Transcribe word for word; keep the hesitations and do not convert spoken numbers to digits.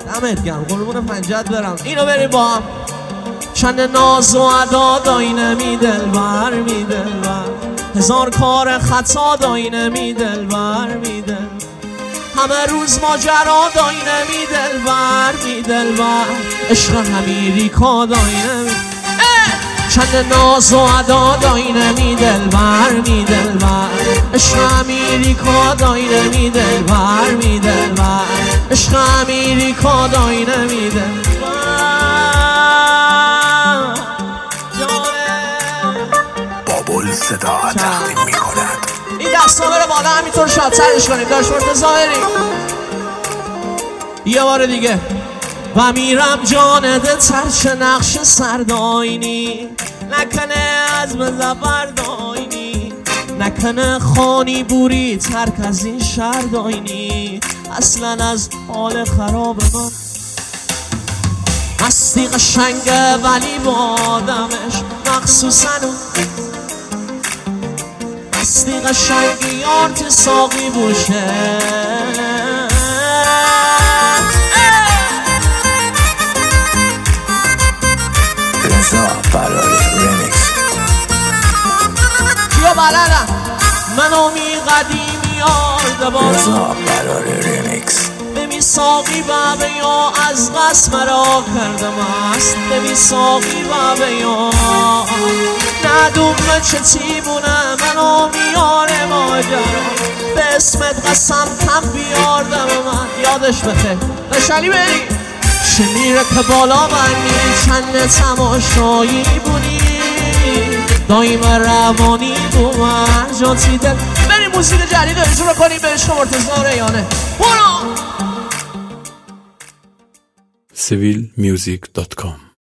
دمت گرم قربون پنجت برم. اینو بریم با هم. چند ناز و ادا داینه می دلبر می دلبر، هزار کار خطا داینه می دلبر می دلبر، همه روز ماجرا داینه می دلبر می دلبر، عشق امیریکا داینه می چند ناز و ادا داینه می دلبر می دلبر، عشق امیریکا داینه می دلبر می دلبر، عشق امیریکا داینه می دلبر. بابل صدا تقدیم می کند. این دستا بره بالا همینطور شاد سرش کنیم. داشت مرتضی بریم یه بار دیگه. و میرم جانده ترچ نقش سرداینی، نکنه از مزفر داینی، نکنه خانی بوری ترک از این شهر داینی، اصلا از حال خراب من مستی قشنگه ولی با آدمش مخصوصا اون مستی قشنگی آرت ساقی بوشه. رضا برای ریمیکس. یا بلدم منو می قدیمی آرده با رضا برای ریمیکس. بمی ساقی بابه یا از قسم را کردم است، بمی ساقی بابه یا ندومه چه تیمونه منو میاره ماجرا، به اسمت قسم کم بیاردم من یادش بخیر. قشنی بری چه میره که بالا منی، چند تماشایی بودی دایم روانی بو من جاتی دل. بریم موسیقی جدید رو اجرا کنیم به عشق مرتضی ریانه. برو سیویل میوزیک دات کام